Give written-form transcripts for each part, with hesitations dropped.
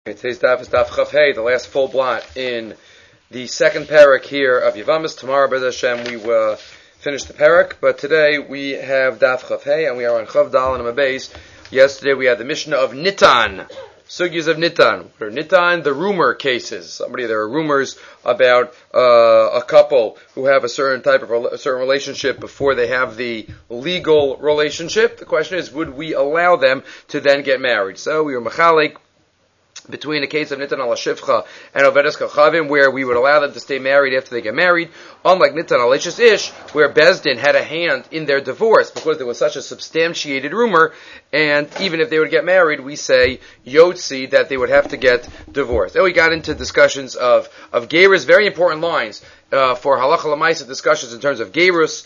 Today's daf is daf Chaf Hey, the last full blot in the second parak here of Yavamis. Tomorrow, B'ez Hashem, we will finish the parak, but today we have daf Chaf Hey, and we are on Chav Dal and Amabez. Yesterday we had the Mishnah of Nitan, Sugyas of Nitan. Or Nitan, the rumor cases. There are rumors about a couple who have a certain type of a certain relationship before they have the legal relationship. The question is, would we allow them to then get married? So we were machalik between the case of Nitan al Shivcha and Ovedes Kachavim, where we would allow them to stay married after they get married, unlike Nitan al Ish, where Bezdin had a hand in their divorce because there was such a substantiated rumor, and even if they would get married, we say Yotzi that they would have to get divorced. Then we got into discussions of Gerus, very important lines for Halacha L'Maisa discussions in terms of Gerus.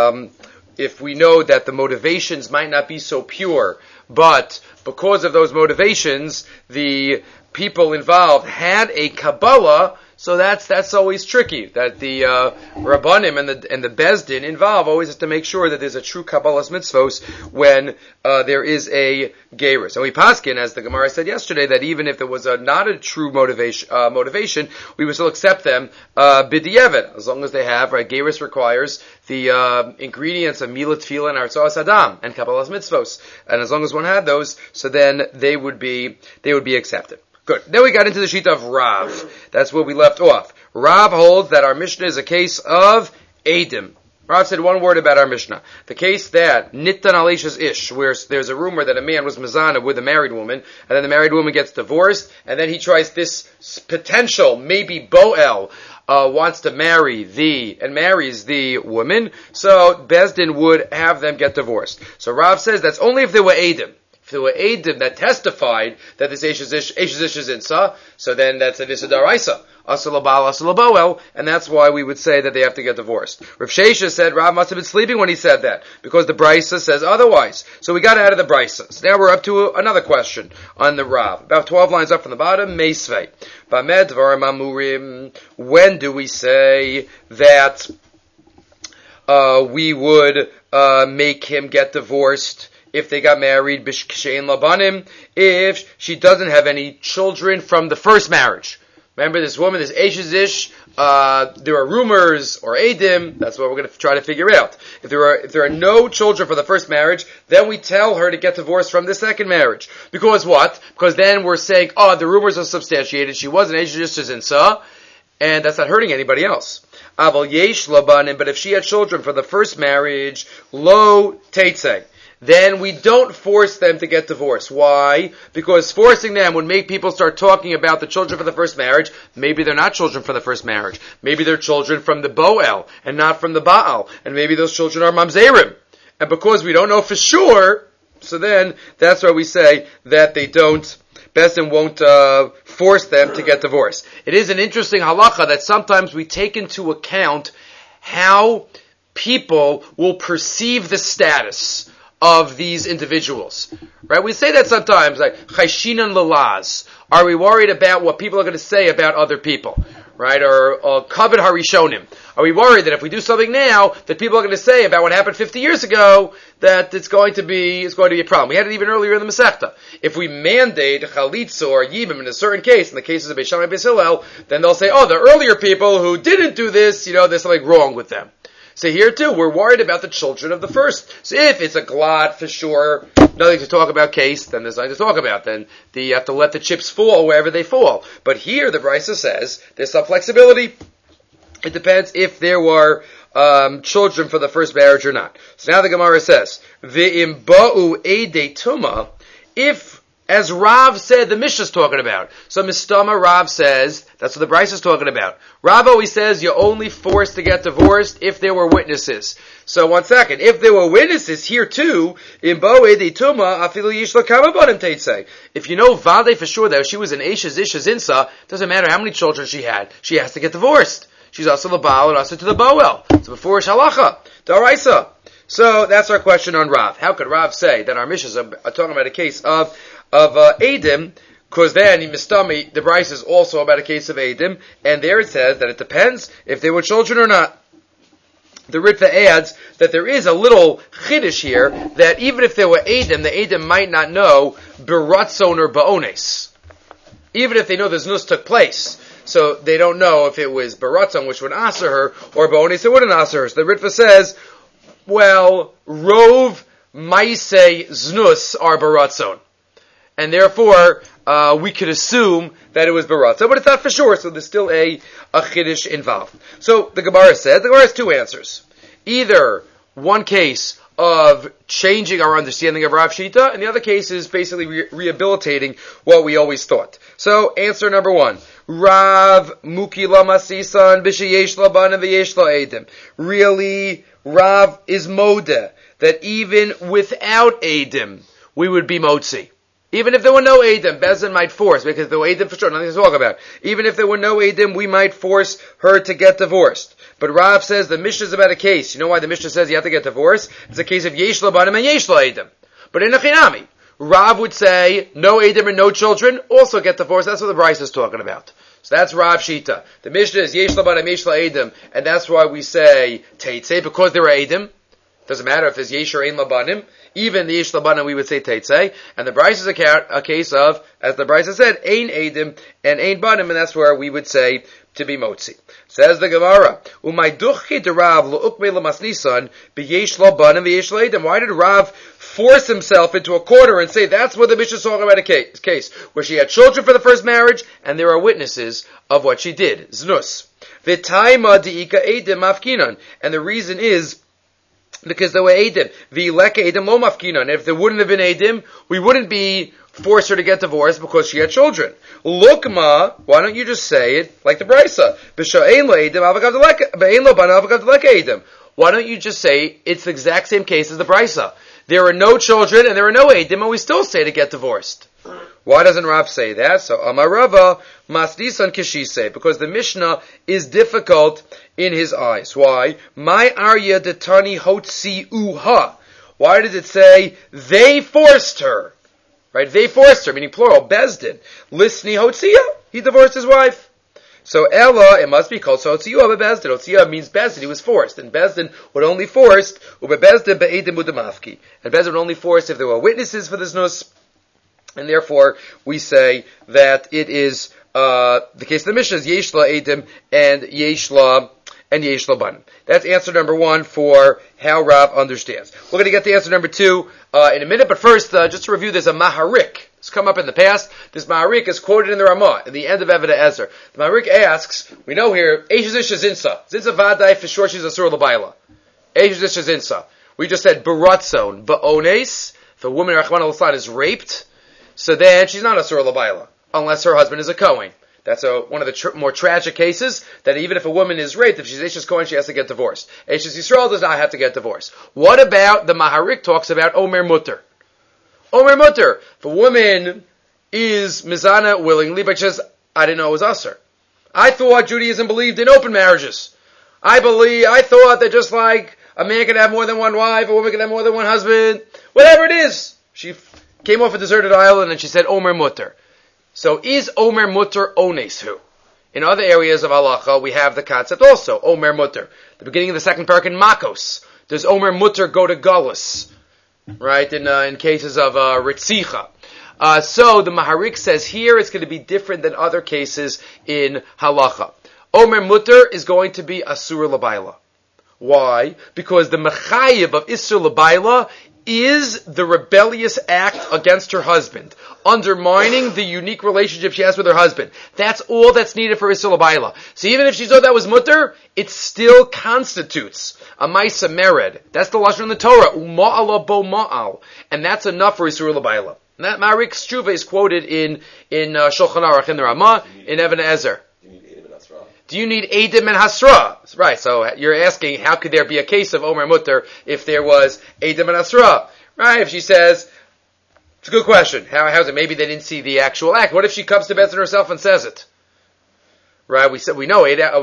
If we know that the motivations might not be so pure, but because of those motivations, the people involved had a Kabbalah, so that's always tricky. That the Rabbanim and the Bezdin involved always has to make sure that there's a true Kabbalah's mitzvos when there is a gerus. And we paskin, as the Gemara said yesterday, that even if there was not a true motivation, we would still accept them b'di'evet, as long as they have, right? Gerus requires the ingredients of milah, tefillah, and artzos adam, and Kabbalah's mitzvos, and as long as one had those, so then they would be accepted. Good. Then we got into the Shita of Rav. That's where we left off. Rav holds that our Mishnah is a case of Eidim. Rav said one word about our Mishnah. The case that Nitan al Ish, where there's a rumor that a man was Mazana with a married woman, and then the married woman gets divorced, and then he tries this potential, maybe Boel, wants to marries the woman, so Bezdin would have them get divorced. So Rav says that's only if they were Eidim. If there were Eidim that testified that this Eish is Insa, so then that's an Issa Daraisa. Asal Abal, Asal Aboel, and that's why we would say that they have to get divorced. Rav Shesha said Rav must have been sleeping when he said that, because the Brisa says otherwise. So we got out of the Brisa. So now we're up to another question on the Rav. About 12 lines up from the bottom, Meisvei. Bamed Dvarim Amurim. When do we say that we would make him get divorced if they got married, b'shein labanim, if she doesn't have any children from the first marriage? Remember, this woman, this Eish, there are rumors or Eidim. That's what we're going to try to figure out. If there are no children for the first marriage, then we tell her to get divorced from the second marriage. Because what? Because then we're saying, the rumors are substantiated. She was an Eish Zinsa, and that's not hurting anybody else. Aval yesh labanim, but if she had children for the first marriage, lo teitzei, then we don't force them to get divorced. Why? Because forcing them would make people start talking about the children for the first marriage. Maybe they're not children from the first marriage. Maybe they're children from the Boel and not from the Baal. And maybe those children are Mamzerim. And because we don't know for sure, so then that's why we say that they don't, Bezdin won't force them to get divorced. It is an interesting halacha that sometimes we take into account how people will perceive the status of these individuals, right? We say that sometimes, like chayshinan lalaz. Are we worried about what people are going to say about other people, right? Or kavod harishonim. Are we worried that if we do something now, that people are going to say about what happened 50 years ago, that it's going to be a problem? We had it even earlier in the Masechta. If we mandate chalitza or yibam in a certain case, in the cases of Beis Shammai and Beis Hillel, then they'll say, the earlier people who didn't do this, there's something wrong with them. So here too, we're worried about the children of the first. So if it's a glad for sure, nothing to talk about case, then there's nothing to talk about. Then you have to let the chips fall wherever they fall. But here the Brisa says there's some flexibility. It depends if there were children for the first marriage or not. So now the Gemara says, V'im ba'u eidei tuma, if, as Rav said, the Mishnah is talking about. So Mistama Rav says, that's what the Brisa is talking about. Rav always says you're only forced to get divorced if there were witnesses. So one second, if there were witnesses here too, in Boe de Tuma, afilu yishla kamabanim teitsei. If you know Vade for sure that she was an Eishes Insa, doesn't matter how many children she had, she has to get divorced. She's also the Baal and also to the Boel. So before Shalacha, Daraisa. So that's our question on Rav. How could Rav say that our Mishnahs are talking about a case of Eidim, because then the Brisa is also about a case of Eidim, and there it says that it depends if they were children or not. The Ritva adds that there is a little chiddush here, that even if there were Eidim, the Eidim might not know Beratzon or Ba'ones. even if they know the znus took place. So they don't know if it was baratzon, which would answer her, or bo'ones, it wouldn't answer her. So the Ritva says, well, rov maisei znus are baratzon. And therefore, we could assume that it was baratzon, but it's not for sure, so there's still a chiddush involved. So the Gemara has two answers. Either one case of changing our understanding of Rav Shita, and the other case is basically rehabilitating what we always thought. So, answer number one. Rav Muki la masisan b'sheyesh laban and v'yesh la edim. Really, Rav is modeh, that even without edim, we would be motzi. Even if there were no edim, Bezin might force, because there were edim for sure, nothing to talk about. Even if there were no edim, we might force her to get divorced. But Rav says the Mishnah is about a case. You know why the Mishnah says you have to get divorced? It's a case of yesh la banim and yesh la edim. But in a chinami, Rav would say no edim and no children, also get divorced. That's what the Bryce is talking about. So that's Rav Shita. The Mishnah is yesh la banim, yesh la edim, and that's why we say teitzei, because there are edim. Doesn't matter if there's yesh or ein labanim. Even the yesh labanim we would say teitzei. And the Bryce is a case of, as the Bryce said, ein edim and ein banim, and that's where we would say to be motzi. Says the Gemara, Umay duchi de Rav lo'ukmei lamasnisan b'yesh labanim v'yesh laedim. Why did Rav force himself into a corner and say that's what the Mishnah is talking about a case where she had children for the first marriage and there are witnesses of what she did. Znus. V'taima di'ika edim mafkinan. And the reason is because there were edim. V'ileka edim lo mafkinan. And if there wouldn't have been edim, we wouldn't be forced her to get divorced because she had children. Lukma, why don't you just say it like the Brisa? Why don't you just say it's the exact same case as the Brisa? There are no children and there are no edim, and we still say to get divorced. Why doesn't Rav say that? So Amarava Masdisan Kishise, because the Mishnah is difficult in his eyes. Why? My Arya Detani Hotsi Uha. Why did it say they forced her? Right? They forced her, meaning plural, Bezdin. Lisni Hotzia, he divorced his wife. So Ella, it must be called so Hotzia Bezdin. Hotzia means Bezdin, he was forced. And Bezdin would only forced, Bezdin be'edim udamafki. And Bezdin would only forced if there were witnesses for this nus. And therefore, we say that it is, the case of the Mishnah is Yeshla Edim and Yeshla Banim. That's answer number one for how Rav understands. We're going to get to answer number two in a minute, but first, just to review, there's a Maharik. It's come up in the past. This Maharik is quoted in the Ramah, at the end of Eved Ezer. The Maharik asks, we know here, Eish Isha Zinsa. Zinsa Vadai, for sure she's a Sur L'Baila. Eish Isha Zinsa. We just said Baratzon, Ba'ones. If a woman, Rachman al-Aslan, is raped, so then she's not a Sur L'Baila, unless her husband is a Kohen. That's one of the more tragic cases, that even if a woman is raped, if she's Eishes Kohen, she has to get divorced. Eishes Yisrael does not have to get divorced. What about the Maharik talks about Omer Mutter? Omer Mutter. If a woman is Mizana willingly, but she says, I didn't know it was Asr. I thought Judaism believed in open marriages. I thought that just like a man can have more than one wife, a woman can have more than one husband, whatever it is. She came off a deserted island and she said Omer Mutter. So is Omer Mutter Onesu? In other areas of halacha, we have the concept also, Omer Mutter. The beginning of the second parak in Makos. Does Omer Mutter go to Gullus? Right, in cases of Ritzicha. So the Maharik says here it's going to be different than other cases in halacha. Omer Mutter is going to be Asur L'Baila. Why? Because the Mechayiv of Isur L'Baila is the rebellious act against her husband, undermining the unique relationship she has with her husband. That's all that's needed for Isur L'Baila. So even if she thought that was mutter, it still constitutes a Maisa Mered. That's the Lashon in the Torah, Uma'ala bo ma'al. And that's enough for Isur L'Baila. And that Marik's Tshuva is quoted in Shulchan Aruch in the Ramah, in Even Ezer. Do you need Eidim and Hasra? Right, so you're asking, how could there be a case of Omer Mutter if there was Eidim and Hasra? Right, if she says, it's a good question. How is it? Maybe they didn't see the actual act. What if she comes to Bezdin herself and says it? Right, we know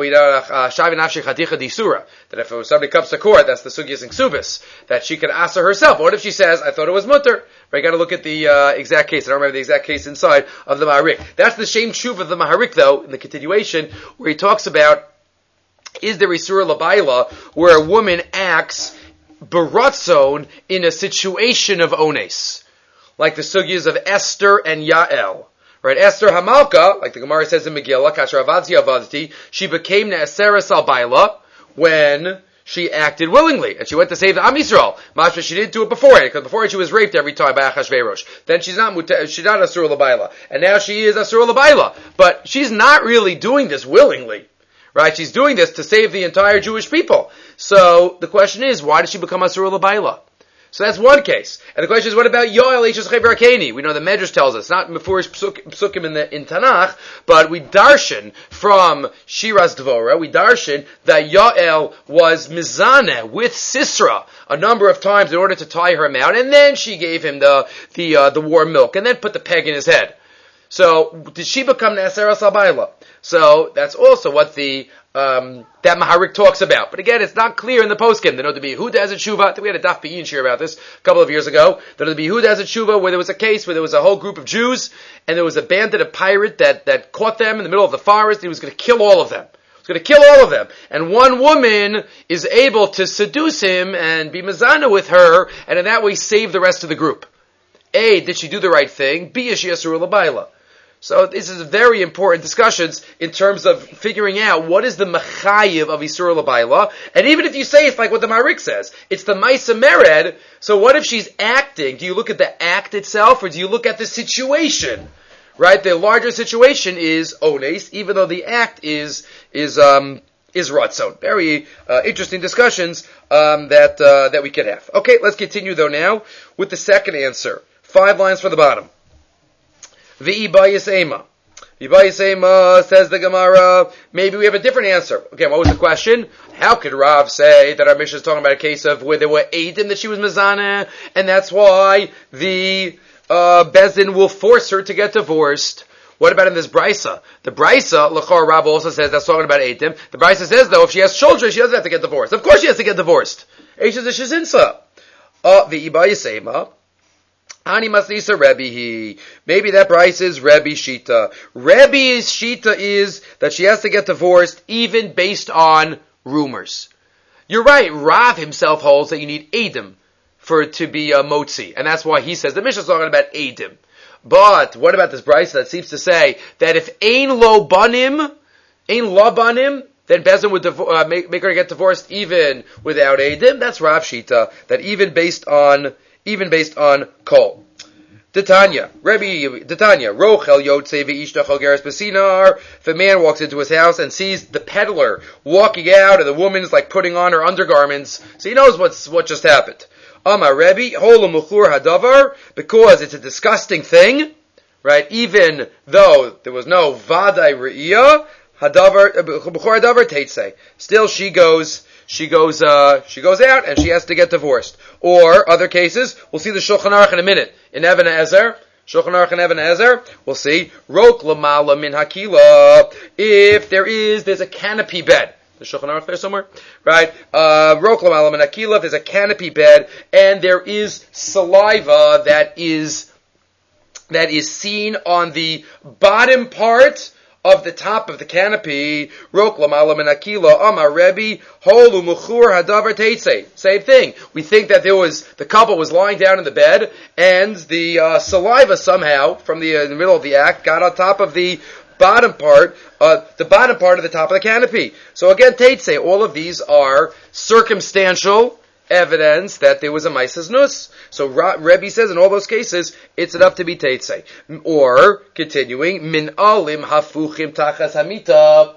that if somebody comes to court, that's the Sugyas and Ksubis, that she can ask her herself. What if she says, I thought it was Mutter? Right, got to look at the exact case. I don't remember the exact case inside of the Maharik. That's the same Tshuva of the Maharik, though, in the continuation, where he talks about, is there Isur L'Baila, where a woman acts baratzon in a situation of ones, like the Sugyas of Esther and Yael. Right? Esther Hamalka, like the Gemara says in Megillah, Kasher Avadzi Avadti, she became Ne'eseres al Baila when she acted willingly, and she went to save the Am Yisrael. Mashma, she didn't do it beforehand, because beforehand she was raped every time by Achashverosh. Then she's not Asur L'Baila, and now she is Asur L'Baila. But she's not really doing this willingly, right? She's doing this to save the entire Jewish people. So the question is, why did she become Asur L'Baila? So that's one case. And the question is, what about Yoel Eishes Chever Akeni? We know the Medrash tells us, not before Psukim in Tanakh, but we darshan from Shiras Dvorah, we darshan that Yoel was mizaneh with Sisra a number of times in order to tie her out, and then she gave him the warm milk, and then put the peg in his head. So, did she become Ne'eseres al Baila? So, that's also what that Maharik talks about. But again, it's not clear in the poskim. The Yehuda has a tshuva. I think we had a Daf Be'in share about this a couple of years ago. The Yehuda has a tshuva where there was a case where there was a whole group of Jews, and there was a bandit, a pirate that caught them in the middle of the forest. He was going to kill all of them. And one woman is able to seduce him and be mazana with her, and in that way save the rest of the group. A, did she do the right thing? B, is she Asur L'Baila? So this is very important discussions in terms of figuring out what is the mechayiv of Isur L'Baila. And even if you say it's like what the Marik says, it's the Maisa Mered, so what if she's acting? Do you look at the act itself, or do you look at the situation? Right? The larger situation is Ones, even though the act is Ratzon. Very interesting discussions that we could have. Okay, let's continue though now with the second answer. 5 lines from the bottom. V'ibayis ema. V'ibayis ema, says the Gemara, maybe we have a different answer. Okay, what was the question? How could Rav say that our Mishnah is talking about a case of where there were Eidim that she was Mizaneh, and that's why the Bezdin will force her to get divorced? What about in this Brisa? The Brisa, L'chor Rav also says that's talking about Eidim. The Brisa says though, if she has children, she doesn't have to get divorced. Of course she has to get divorced. Eish is a Shizinsa. V'ibayis ema. Ani Masisa Rebbe. Maybe that price is Rebbe Shita. Rebbe's Shita is that she has to get divorced even based on rumors. You're right, Rav himself holds that you need Eidim for it to be a Motzi. And that's why he says, the Mishnah is talking about Eidim. But what about this price that seems to say that if Ein Lo Banim, then Bezdin would make her get divorced even without Eidim? That's Rav Shita, that even based on kol. Titania, Rochel Yotze v'ishta Chalgeres Besinar. If a man walks into his house and sees the peddler walking out and the woman's like putting on her undergarments, so he knows what just happened. Amar Rebbe, Holu Muchur Hadavar, because it's a disgusting thing, right? Even though there was no Vadai Re'iyah, Muchur Hadavar Teitze. Still she goes out and she has to get divorced. Or other cases, we'll see the Shulchan Aruch in a minute. In Even HaEzer, we'll see Rok Lamala Min Hakila. If there's a canopy bed. The Shulchan Aruch there somewhere, right? Rok Lamala Min Hakila. If there's a canopy bed and there is saliva that is seen on the bottom part of the top of the canopy, Rok Lamala Min Hakila, Amar Rebbe, Holu Muchur Hadavar Teitze. Same thing. We think that the couple was lying down in the bed, and the saliva somehow, from the middle of the act, got on top of the bottom part of the top of the canopy. So again, Teitze, all of these are circumstantial evidence that there was a Maisas Nus. So Rebbe says in all those cases, it's enough to be Teitze. Or, continuing, Min Alim Hafuchim Tachas Hamita.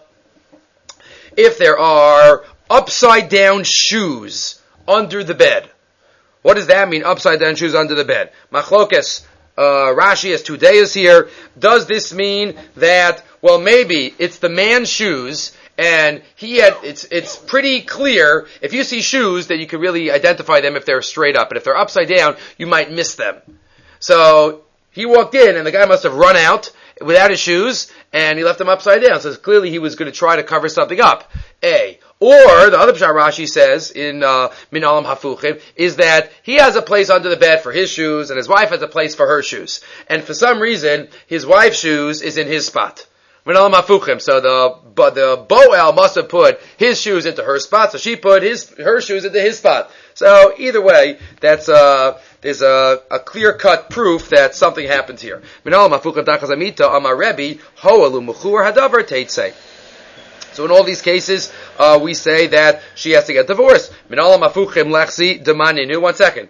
If there are upside down shoes under the bed. What does that mean, upside down shoes under the bed? Machlokes, Rashi has 2 days here. Does this mean that, well, maybe it's the man's shoes, and it's pretty clear, if you see shoes, that you can really identify them if they're straight up. And if they're upside down, you might miss them. So, he walked in, and the guy must have run out without his shoes, and he left them upside down. So clearly he was going to try to cover something up. A. Or, the other Pshat Rashi says, in Min Alam Hafuchim, is that he has a place under the bed for his shoes, and his wife has a place for her shoes. And for some reason, his wife's shoes is in his spot. So the Boel must have put his shoes into her spot, so she put her shoes into his spot. So either way, that's there's a clear-cut proof that something happened here. So in all these cases, we say that she has to get divorced. One second.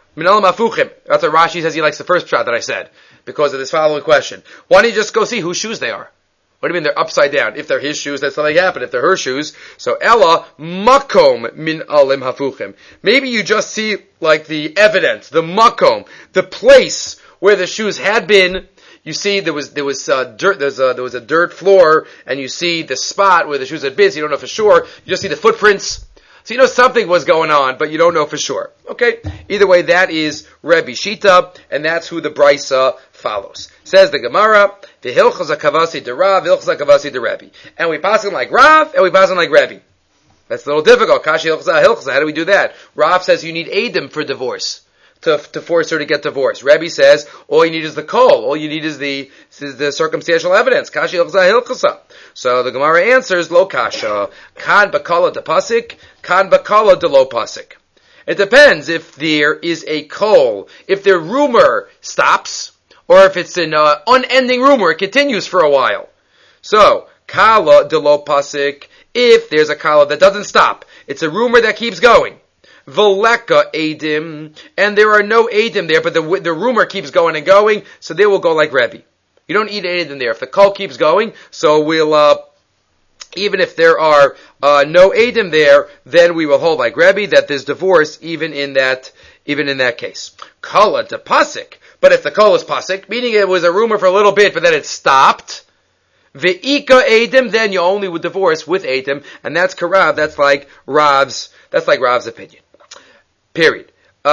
That's what Rashi says he likes the first shot that I said, because of this following question. Why don't you just go see whose shoes they are? What do you mean they're upside down? If they're his shoes, that's something happened. If they're her shoes, so Ella makom min alim hafuchim. Maybe you just see like the evidence, the makom, the place where the shoes had been. You see there was dirt. There was a dirt floor, and you see the spot where the shoes had been. So you don't know for sure. You just see the footprints. So you know something was going on, but you don't know for sure. Okay? Either way, that is Rebbe Shita, and that's who the Brisa follows. Says the Gemara, V'hilchaz hakavasi de Rav, v'hilchaz hakavasi de Rebbe. And we pass him like Rav, and we pass him like Rebbe. That's a little difficult. Kashi hilchaz hilchaz. How do we do that? Rav says you need Adam for divorce. To force her to get divorced. Rebbe says all you need is the kol. All you need is the circumstantial evidence. Kashi hilchasa. So the Gemara answers lo kasha. Kan bakala de pasik. Kan bakala de lo pasik. It depends if there is a kol. If the rumor stops, or if it's an unending rumor, it continues for a while. So kala de lo pasik. If there's a kala that doesn't stop, it's a rumor that keeps going. Veleka Adim, and there are no Adim there, but the rumor keeps going and going, so they will go like Rebbe. You don't need Adim there. If the call keeps going, so we'll, even if there are no Adim there, then we will hold like Rebbe that there's divorce even in that case. Kala to pasik, but if the call is pasik, meaning it was a rumor for a little bit, but then it stopped, Ve'ika Adim, then you only would divorce with Adim, and that's Karav, that's like Rav's opinion. Period.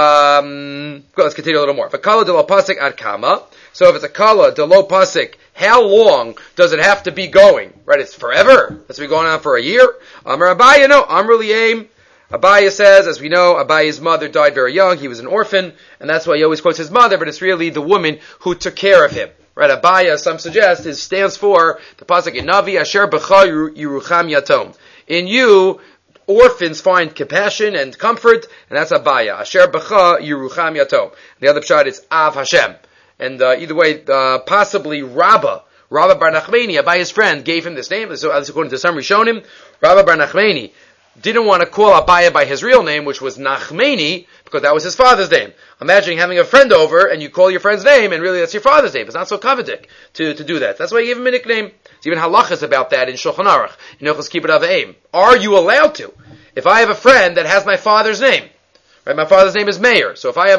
Let's continue a little more. Kala de lo pasik ad kama. So if it's a kala de lo pasik, how long does it have to be going? Right, it's forever. It's been going on for a year. Amar Abaya, no. Amar Li'aim. Abaya says, as we know, Abaya's mother died very young. He was an orphan, and that's why he always quotes his mother, but it's really the woman who took care of him. Right, Abaya, some suggest, stands for the pasuk in Navi, Asher b'cha Yerucham Yatom. In you, orphans find compassion and comfort, and that's Abaya. Asher b'cha Yerucham Yatom. The other pshat is Av Hashem. And either way, possibly Rabba Bar Nachmani, Abaya's friend, gave him this name. So, according to some Rishonim, Rabba Bar Nachmani didn't want to call Abaya by his real name, which was Nachmani, because that was his father's name. Imagining having a friend over, and you call your friend's name, and really that's your father's name. It's not so covetic to do that. That's why he gave him a nickname. There's even halachas about that in Shulchan Aruch, in Hilchos Kibbud Avim. Are you allowed to? If I have a friend that has my father's name, right? My father's name is Meir. So if I have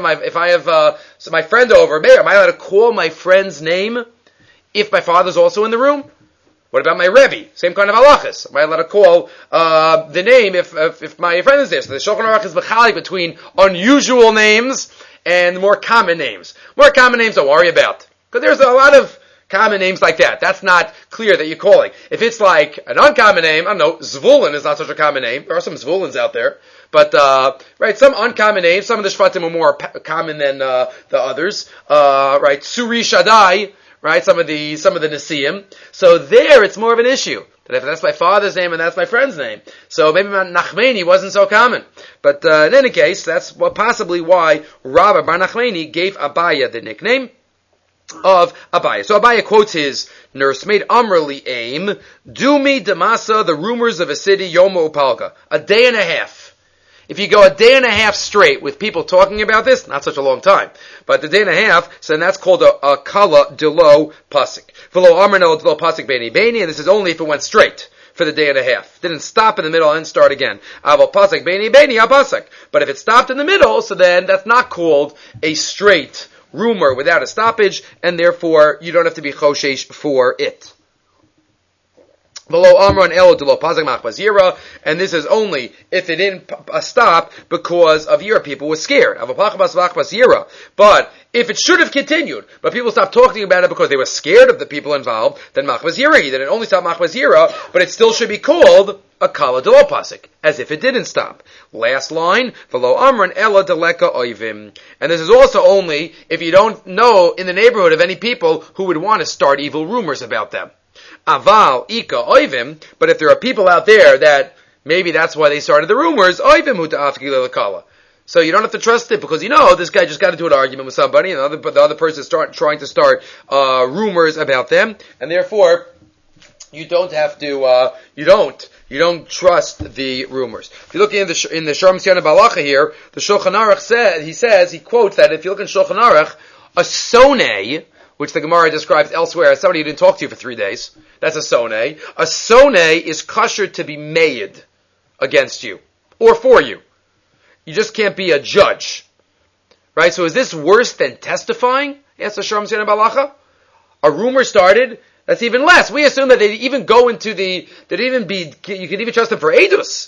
my friend over, Meir, am I allowed to call my friend's name if my father's also in the room? What about my Rebbe? Same kind of halachas. Am I allowed to call the name if my friend is there? So the Shulchan Aruch is mechalik between unusual names and more common names. More common names, don't worry about. Because there's a lot of common names like that. That's not clear that you're calling. If it's like an uncommon name, I don't know, Zvulun is not such a common name. There are some Zvulun's out there. But, right, some uncommon names, some of the Shvatim are more common than the others. Right, Suri Shaddai, right, some of the Nesiim. So there, it's more of an issue. That if that's my father's name and that's my friend's name. So maybe Nachmani wasn't so common. But in any case, that's possibly why Rabba Bar Nachmani gave Abaya the nickname of Abaya. So Abaya quotes his nursemaid, Amrli Aim, Dumi Damasa, the rumors of a city, Yoma Upalga. A day and a half. If you go a day and a half straight with people talking about this, not such a long time, but the day and a half, so then that's called a kala delo pasik. V'lo amrno delo pasik beni beni, and this is only if it went straight for the day and a half. Didn't stop in the middle and start again. Aval pasik beni beni pasik. But if it stopped in the middle, so then that's not called a straight rumor without a stoppage, and therefore you don't have to be choshesh for it. Below Amron Elo Delo Pazak Machbazira, and this is only if it didn't stop because of Yira. People were scared. But if it should have continued, but people stopped talking about it because they were scared of the people involved, then Machbazira, then it only stopped Machbazira, but it still should be called a Kala Delo Pasik, as if it didn't stop. Last line, Below Amron Elo Deleka Oivim. And this is also only if you don't know in the neighborhood of any people who would want to start evil rumors about them. Aval, Ika, Oivim, but if there are people out there that maybe that's why they started the rumors, Oivim Huta'afki Lelakala. So you don't have to trust it because this guy just got into an argument with somebody, and the other person is trying to start rumors about them, and therefore you don't have to. You don't trust the rumors. If you look in the Sharm Siana Balacha here, the Shulchan Aruch he quotes that if you look in Shulchan Aruch, a soneh, which the Gemara describes elsewhere as somebody who didn't talk to you for 3 days, that's a soneh. A soneh is kosher to be made against you or for you. You just can't be a judge, right? So is this worse than testifying? Yes, the Sharm Siana Balacha. A rumor started. That's even less. We assume that they even go into you could even trust them for edus.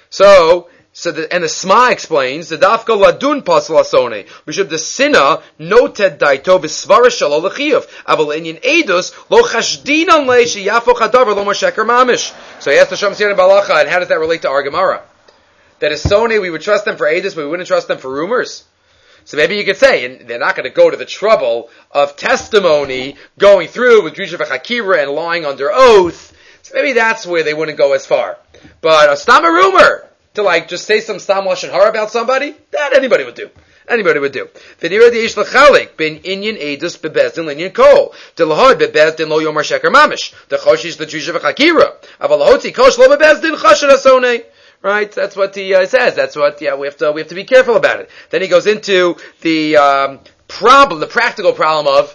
And the Sma explains, the dafka ladun pasal asone. We should the sinna noted daito b'svara shalo l'chiyuv. Aval inyan edus lo chashdinan le sheyafo chadavar lo sheker mamish. So he asked the Sharm Siana Balacha, and how does that relate to our Gemara? That is sone, we would trust them for edus, but we wouldn't trust them for rumors. So maybe you could say, and they're not going to go to the trouble of testimony, going through with Drisha v'chakira and lying under oath. So maybe that's where they wouldn't go as far. But a stam a rumor, to just say some stam lashon hara about somebody, that anybody would do. Anybody would do. V'nira di'ish l'chalik, ben inyan edus bebezdin l'inyan kol. D'lahod bebezdin lo yomar sheker mamish. D'choshish the Drisha v'chakira. Aval lahotzi kosh lo bebezdin chashen asoneh. Right, that's what he says. That's what we have to be careful about it. Then he goes into the practical problem of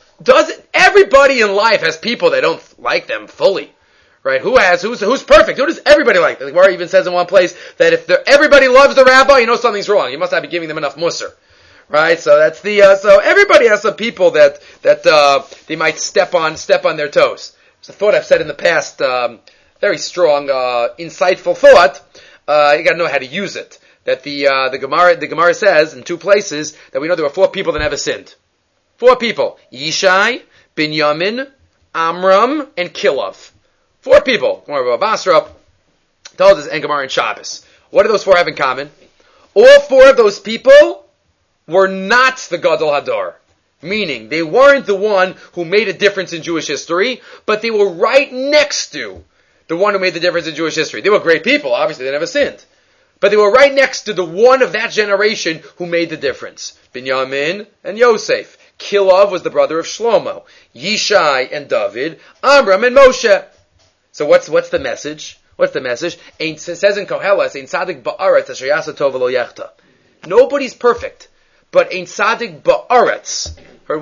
everybody in life has people that don't like them fully, right? Who's perfect? Who does everybody like? The Gemara even says in one place that if everybody loves the rabbi, something's wrong. You must not be giving them enough musr, right? So that's so everybody has some people that they might step on their toes. It's a thought I've said in the past. Very strong, insightful thought. You got to know how to use it. That the Gemara says in 2 places that we know there were 4 people that never sinned. 4 people: Yishai, Binyamin, Amram, and Kilav. 4 people. Gemara Basra told us, and Gemara and Shabbos. What do those 4 have in common? All 4 of those people were not the Gadol Hador. Meaning, they weren't the one who made a difference in Jewish history, but they were right next to the one who made the difference in Jewish history. They were great people, obviously they never sinned. But they were right next to the one of that generation who made the difference. Binyamin and Yosef. Kilav was the brother of Shlomo. Yishai and David. Amram and Moshe. So what's the message? What's the message? It says in Koheles, Ein Tzadik Ba'aretz Asher Yasa Tov V'lo Yechta. Nobody's perfect, but Ein Tzadik Ba'aretz.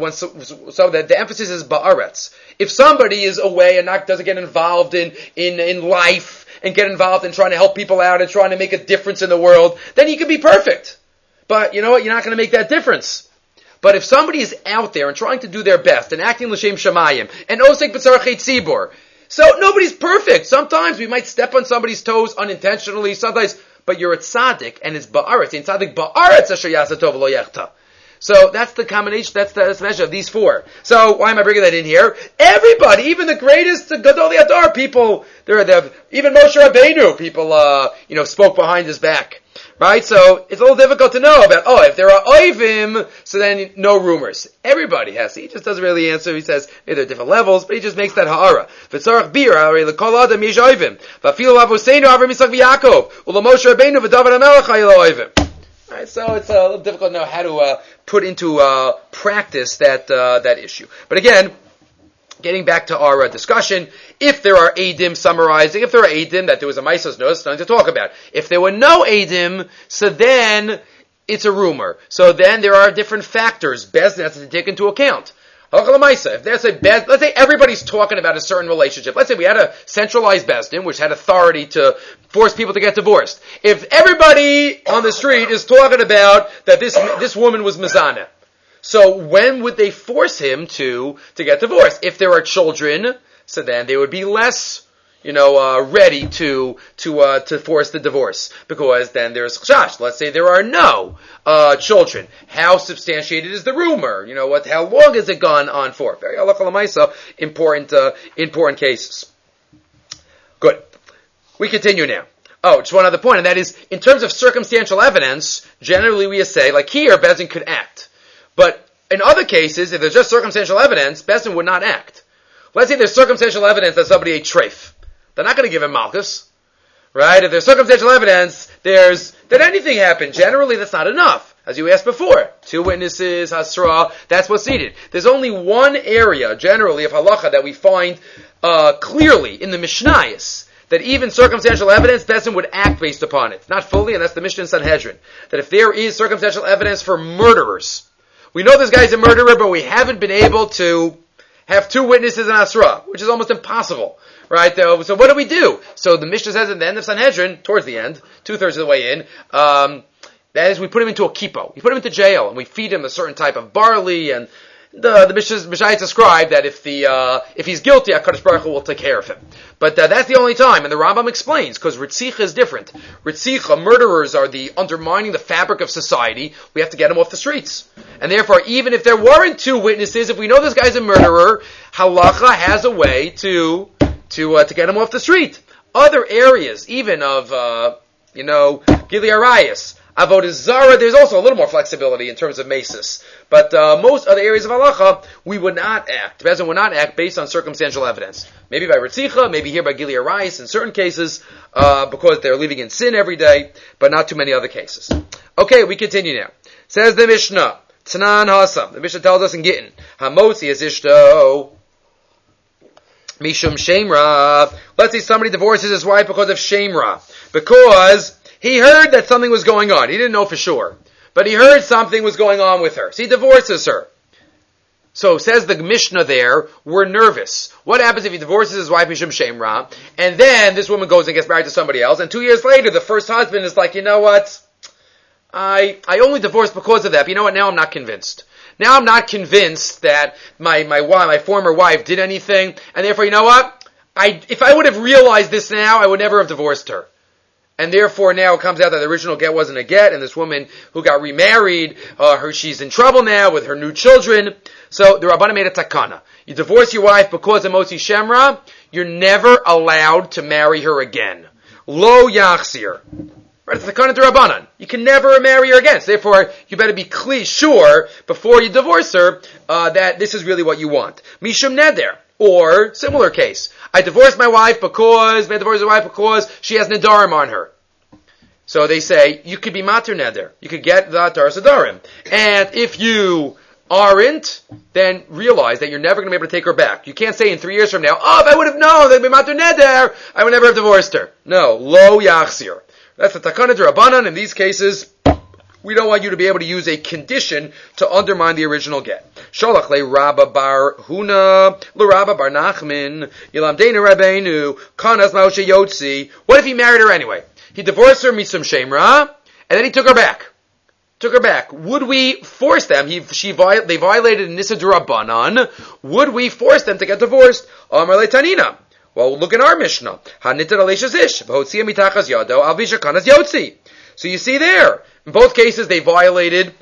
So that the emphasis is ba'aretz. If somebody is away and doesn't get involved in life and get involved in trying to help people out and trying to make a difference in the world, then he could be perfect. But you know what? You're not going to make that difference. But if somebody is out there and trying to do their best and acting l'shem shamayim and osek b'tzarachei tzibur, so nobody's perfect. Sometimes we might step on somebody's toes unintentionally. Sometimes, but you're a tzaddik and it's ba'aretz. In tzaddik ba'aretz asher yasa tov lo yechta. So that's the combination, that's the measure of these 4. So why am I bringing that in here? Everybody, even the greatest Gadol Hador people, even Moshe Rabbeinu, people, spoke behind his back. Right? So it's a little difficult to know about, if there are oivim, so then no rumors. Everybody has. He just doesn't really answer. He says, there are different levels, but he just makes that ha'ara. V'tzarach bir, l'kol adam yesh oivim. V'afilu avosenu Avram Yitzchak v'Yakov. U'lo Moshe Rabbeinu v'David HaMelech haylo oivim. Right, so it's a little difficult to know how to put into practice that issue. But again, getting back to our discussion, if there are Eidim summarizing, if there are Eidim that there was a Maisos Nos, nothing to talk about. If there were no Eidim, so then it's a rumor. So then there are different factors Bezdin has to take into account. If there's let's say everybody's talking about a certain relationship. Let's say we had a centralized Bezdin, which had authority to force people to get divorced. If everybody on the street is talking about that this woman was Mizana, so when would they force him to get divorced? If there are children, so then they would be less ready to force the divorce, because then there's chashash. Let's say there are no children. How substantiated is the rumor? How long has it gone on for? Very halacha l'maisa, important cases. Good. We continue now. Just one other point, and that is, in terms of circumstantial evidence, generally we say, like here, Bezdin could act. But in other cases, if there's just circumstantial evidence, Bezdin would not act. Let's say there's circumstantial evidence that somebody ate treif. They're not going to give him malchus, Right? If there's circumstantial evidence, did anything happen? Generally, that's not enough. As you asked before, 2 witnesses, hasra, that's what's needed. There's only one area, generally, of halacha that we find clearly in the Mishnayos, that even circumstantial evidence, Bezdin would act based upon it. Not fully, and that's the Mishnah in Sanhedrin. That if there is circumstantial evidence for murderers, we know this guy's a murderer, but we haven't been able to have 2 witnesses in Asra, which is almost impossible. Right? So what do we do? So the Mishnah says at the end of Sanhedrin, towards the end, 2/3 of the way in, that is, we put him into a kipo. We put him into jail, and we feed him a certain type of barley, and the Mishnah described that if he's guilty, HaKadosh Baruch Hu will take care of him. But that's the only time, and the Rambam explains, because Ritzicha is different. Ritzicha, murderers are the undermining the fabric of society. We have to get them off the streets. And therefore, even if there weren't 2 witnesses, if we know this guy's a murderer, halacha has a way to get him off the street. Other areas, even of, Gili Arayas, Avodah Zarah, there's also a little more flexibility in terms of mesis. But most other areas of halacha, we would not act. Bezdin would not act based on circumstantial evidence. Maybe by Ritzicha, maybe here by Gili Arayas in certain cases, because they're living in sin every day, but not too many other cases. Okay, we continue now. Says the Mishnah, Tanan Hasam. The Mishnah tells us in Gittin, Hamotzi is Ishto Mishum Shemra. Let's say somebody divorces his wife because of Shemra. Because he heard that something was going on. He didn't know for sure. But he heard something was going on with her. So he divorces her. So says the Mishnah there, we're nervous. What happens if he divorces his wife, Mishum Shemra, and then this woman goes and gets married to somebody else, and 2 years later, the first husband is like, you know what? I only divorced because of that. But you know what? Now I'm not convinced. Now I'm not convinced that my former wife did anything, and therefore, you know what? If I would have realized this now, I would never have divorced her. And therefore now it comes out that the original get wasn't a get, and this woman who got remarried, she's in trouble now with her new children. So the Rabbanan made a takana. You divorce your wife because of Motzi Shemra, you're never allowed to marry her again. Lo yachzir. Right, it's the takana to Rabbanan. You can never marry her again. So therefore, you better be sure before you divorce her that this is really what you want. Mishum neder. Or, similar case, I divorced my wife because she has nedarim on her. So they say, you could be mater neder. You could get the taras nedarim. And if you aren't, then realize that you're never going to be able to take her back. You can't say in 3 years from now, if I would have known that I'd be mater neder, I would never have divorced her. No, lo yachzir. That's the takana d'Rabbanan. In these cases, we don't want you to be able to use a condition to undermine the original get. Sholach le Rabba bar Huna, le Rabba bar Nachman, Yilamdeinu Rabbeinu, Kanas Moshe Yotzi. What if he married her anyway? He divorced her, Mitzum Shemra, and then he took her back. Would we force them? They violated Nisa d'Rabbanan. Would we force them to get divorced? Amar le Tanina. Well, look in our Mishnah. Hanitar aleishes ish, v'hotzia mitachas yado, alvisha kanas yotzi. So you see there, in both cases they violated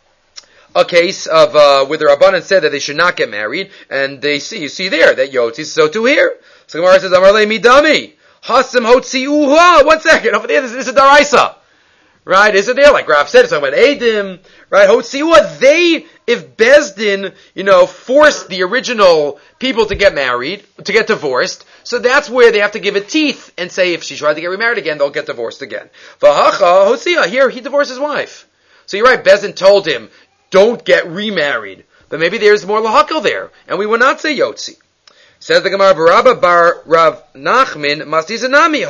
a case of where the Rabbanan said that they should not get married, and you see there that Yotzi, so too here. So Gemara says, Amar le midami, hasim hotzi uha. 1 second, over there, this is a daraisa. Right, is it there? Like Rav said, it's talking about Edim, right? Hotzi uha, if Bezdin, forced the original people to get married, to get divorced, so that's where they have to give it teeth and say if she tried to get remarried again, they'll get divorced again. V'hacha hotziah, here he divorced his wife. So you're right, Bezdin told him, don't get remarried. But maybe there's more lahakal there, and we will not say Yotzi. Says the Gemara, Barabba bar Rav Nachman, Masizanami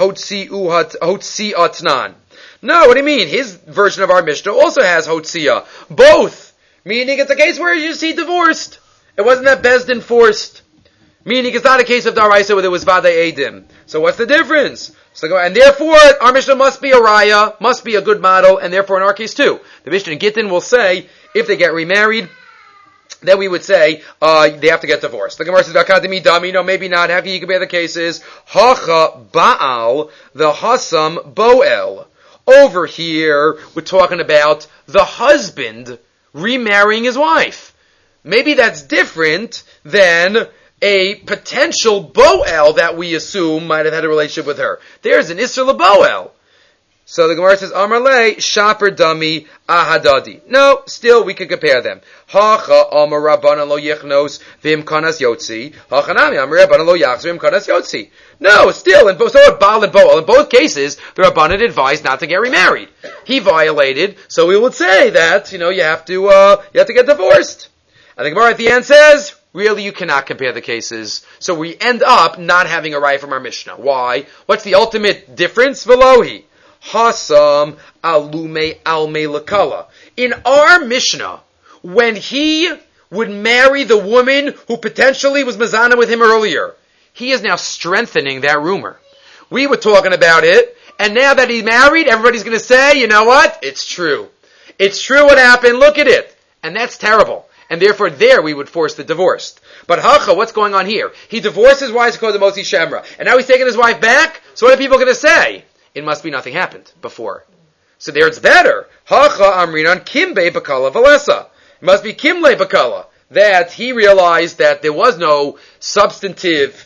hotzi atnan. No, what do you mean? His version of our Mishnah also has hotzia. Both. Meaning it's a case where he divorced. It wasn't that Bezdin forced. Meaning it's not a case of daraisa where there was vadei edim. So what's the difference? And therefore, our Mishnah must be a raya, must be a good model, and therefore in our case too. The Mishnah in Gittin will say, if they get remarried, then we would say, they have to get divorced. The Gemara says, Vakadimi dami, no, maybe not. How can you compare the cases? Hacha Baal, the Hasam Boel. Over here, we're talking about the husband remarrying his wife. Maybe that's different than a potential Boel that we assume might have had a relationship with her. There's an Isser LeBoel. So the Gemara says, Amar le, shaper dami ahadadi. No, still we could compare them. Hacha amar rabbanan lo yichnos v'im kanas yotzi. Hacha nami amar rabbanan lo yachs v'im kanas yotzi. No, still, so at Baal and Boal, in both cases, the Rabbanan advised not to get remarried. He violated, so we would say that, you have to get divorced. And the Gemara at the end says, really, you cannot compare the cases. So we end up not having a right from our Mishnah. Why? What's the ultimate difference? Velohi. Hasam alume alme lakala. In our Mishnah, when he would marry the woman who potentially was mazana with him earlier, he is now strengthening that rumor. We were talking about it, and now that he's married, everybody's going to say, you know what? It's true. It's true what happened. Look at it. And that's terrible. And therefore there we would force the divorce. But Hacha, what's going on here? He divorced his wife because of Mosi Shemra. And now he's taking his wife back? So what are people going to say? It must be nothing happened before. So there it's better. Hacha amrinan kimbe bakala valesa. It must be kimle bakala. That he realized that there was no substantive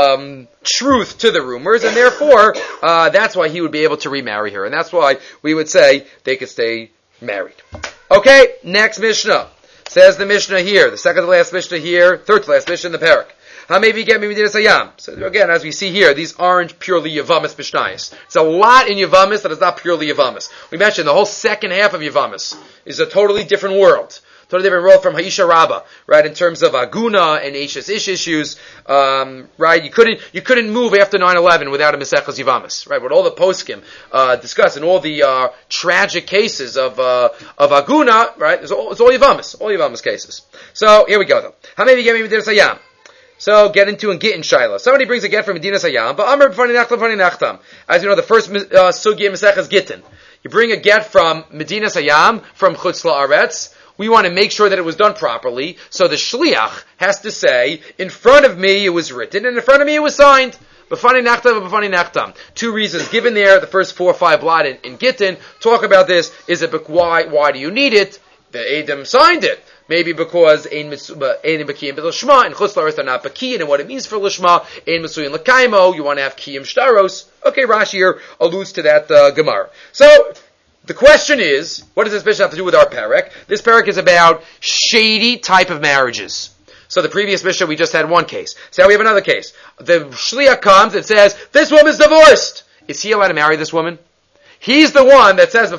truth to the rumors, and therefore that's why he would be able to remarry her. And that's why we would say they could stay married. Okay, next Mishnah. Says the Mishnah here, the second to last Mishnah here, third to last Mishnah in the parak. How maybe you get me Medinas Hayam? So again, as we see here, these aren't purely Yavamis Mishnayos. There's a lot in Yavamis that is not purely Yavamis. We mentioned the whole second half of Yavamis is a totally different world. Totally different world from Haisha Rabbah, right? In terms of Aguna and Ish issues, right? You couldn't move after 9/11 without a Mesechus Yavamis, right? What all the poskim discuss and all the tragic cases of Aguna, right? It's all Yavamis cases. So here we go though. How many get me Medinas Hayam? So get into and get in Shiloh. Somebody brings a get from Medinas Hayam, but Amr b'fani nachtam. As you know, the first sugya Mesechus Gittin. You bring a get from Medinas Hayam, from Chutz La'aretz. We want to make sure that it was done properly. So the shliach has to say, in front of me it was written, and in front of me it was signed. B'fani nachtam. Two reasons given there. The first 4 or 5 blot in Gittin talk about this. Is it why do you need it? The Adam signed it. Maybe because ein b'kiyim b'lishma, and chutz la'aretz are not b'kiyin, and what it means for lishma, ein mesuyin l'kaimo, you want to have kiyim shtaros. Okay, Rashi here alludes to that Gemara. So, the question is, what does this Mishnah have to do with our parak? This parak is about shady type of marriages. So the previous Mishnah, we just had one case. So now we have another case. The shliach comes and says, this woman's divorced. Is he allowed to marry this woman? He's the one that says,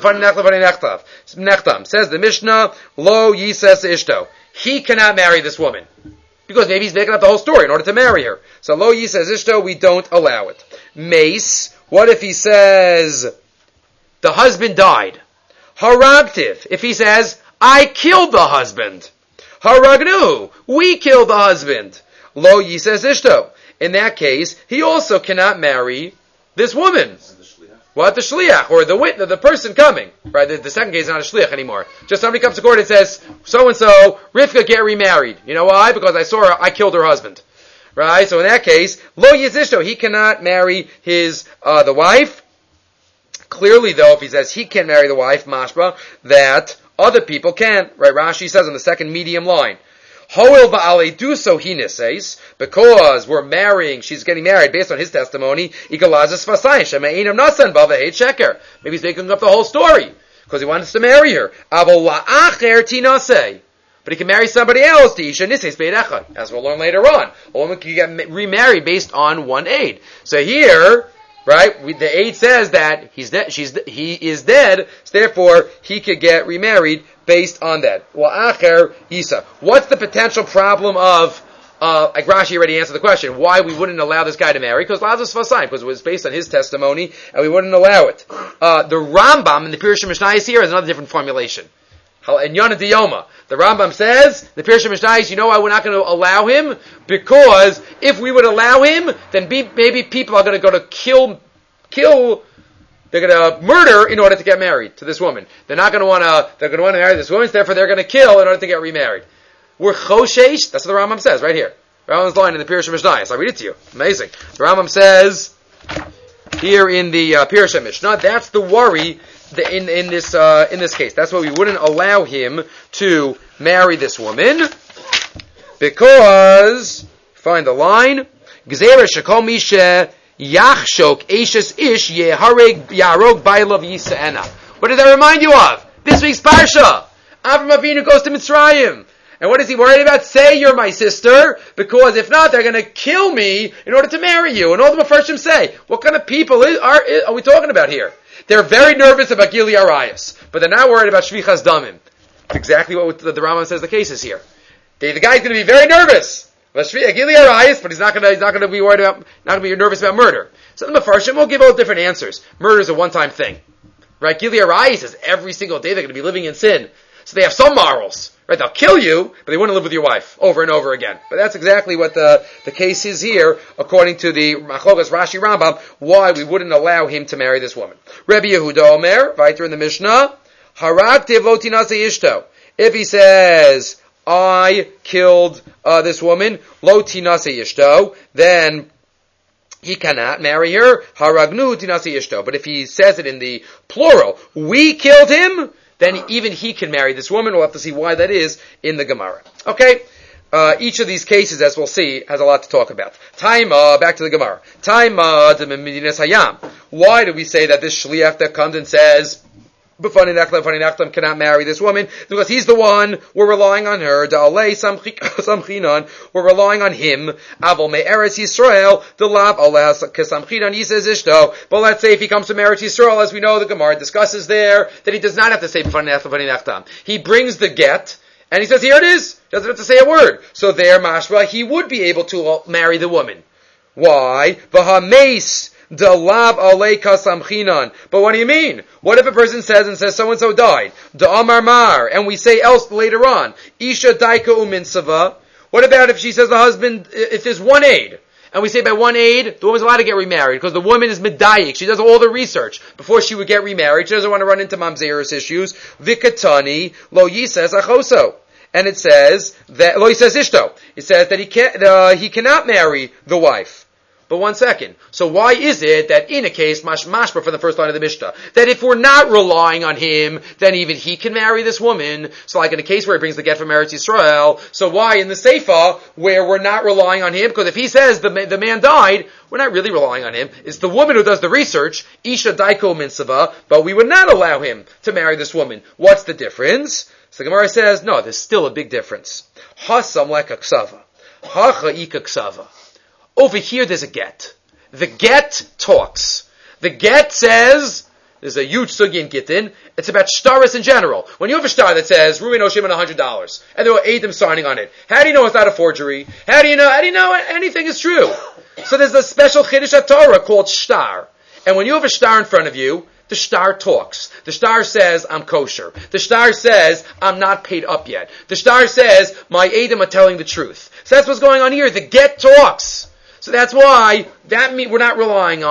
nechtam. Says the Mishnah, lo yises ishto. He cannot marry this woman. Because maybe he's making up the whole story in order to marry her. So lo yises ishto, we don't allow it. Mace, what if he says, the husband died? Haragtiv, if he says, I killed the husband. Haragnu, we killed the husband. Lo yises ishto. In that case, he also cannot marry this woman. What? The shliach, or the witness, the person coming. Right? The second case is not a shliach anymore. Just somebody comes to court and says, so-and-so, Rivka get remarried. You know why? Because I saw her, I killed her husband. Right? So in that case, lo yizishto, he cannot marry the wife. Clearly though, if he says he can marry the wife, mashba, that other people can. Right? Rashi says on the second medium line, Hoil va'ale do so he says, because we're marrying, she's getting married based on his testimony, maybe he's making up the whole story, because he wants to marry her. But he can marry somebody else, as we'll learn later on. A woman can get remarried based on one aid. So here, right, the aid says that he is dead, so therefore he could get remarried based on that. What's the potential problem of, like Rashi already answered the question, why we wouldn't allow this guy to marry? Because it was based on his testimony, and we wouldn't allow it. The Rambam in the Pirush Mishnayos here has another different formulation. In Yonah Diyoma, the Rambam says, the Pirush Mishnayos, you know why we're not going to allow him? Because if we would allow him, then maybe people are going to go to kill, they're going to murder in order to get married to this woman. They're going to want to marry this woman, therefore they're going to kill in order to get remarried. We're choshesh, that's what the Rambam says right here. The Rambam's line in the Pirush Mishnayos. I'll read it to you. Amazing. The Rambam says, here in the Pirush Mishnah, that's the worry in this case. That's why we wouldn't allow him to marry this woman, because, find the line, Gzeira shekol mishe Yachshok Eishes Ish Yehareg Yarog Bailav Yisa'ena. What does that remind you of? This week's Parsha. Avram Avinu goes to Mitzrayim. And what is he worried about? Say you're my sister, because if not, they're going to kill me in order to marry you. And all the Mepharshim say, what kind of people are we talking about here? They're very nervous about Gili Arayas, but they're not worried about Shvichas Damim. That's exactly what the Rambam says the case is here. The guy's going to be very nervous about Gili Arayas, but he's not going to be worried about, not going to be nervous about murder. So the Mepharshim will give all different answers. Murder is a one-time thing, right? Gili Arayas is every single day they're going to be living in sin, so they have some morals. Right, they'll kill you, but they want to live with your wife over and over again. But that's exactly what the case is here, according to the Machlokas Rashi Rambam, why we wouldn't allow him to marry this woman. Rabbi Yehuda Omer, weiter in the Mishnah, Harak tev lo tinase ishto. If he says, I killed this woman, lo tinase ishto, then he cannot marry her. Haragnu tinase ishto. But if he says it in the plural, we killed him, then even he can marry this woman. We'll have to see why that is in the Gemara. Okay? Each of these cases, as we'll see, has a lot to talk about. Back to the Gemara. Why do we say that this shliach that comes and says, B'fani Nachlam cannot marry this woman? Because he's the one, we're relying on her. Da'alei samchinan, we're relying on him. Aval me'eretz Yisrael, delav aleh kesamchinan yisez ishto. But let's say if he comes to Eretz Yisrael, as we know, the Gemara discusses there, that he does not have to say B'fani Nachlam. He brings the get, and he says, here it is. Doesn't have to say a word. So there, mashma, he would be able to marry the woman. Why? V'hameis delav alei kasamchinan. But what do you mean? What if a person says so-and-so died? Da'amar mar. And we say else later on. Isha daika uminsava. What about if she says the husband, if there's one aid, and we say by one aid, the woman's allowed to get remarried, because the woman is medayik. She does all the research before she would get remarried. She doesn't want to run into mamzerus issues. Vikatani lo yises achoso. And it says that, lo yises ishto. It says that he cannot marry the wife. But one second. So why is it that in a case, mashma from the first line of the Mishnah, that if we're not relying on him, then even he can marry this woman? So like in a case where he brings the get from Eretz Yisrael, so why in the Seifa, where we're not relying on him? Because if he says the man died, we're not really relying on him. It's the woman who does the research, Isha Daiko Minsava, but we would not allow him to marry this woman. What's the difference? So the Gemara says, no, there's still a big difference. Hasam leka ksava. Hacha ika ksava. Over here there's a get. The get talks. The get says, there's a huge sugi in Gittin, it's about shtaris in general. When you have a shtar that says, Ruin Oshim and $100, and there were Adam signing on it, how do you know it's not a forgery? How do you know anything is true? So there's a special Chiddush Torah called shtar. And when you have a shtar in front of you, the shtar talks. The shtar says, I'm kosher. The shtar says, I'm not paid up yet. The shtar says, my Adam are telling the truth. So that's what's going on here. The get talks. So that's why we're not relying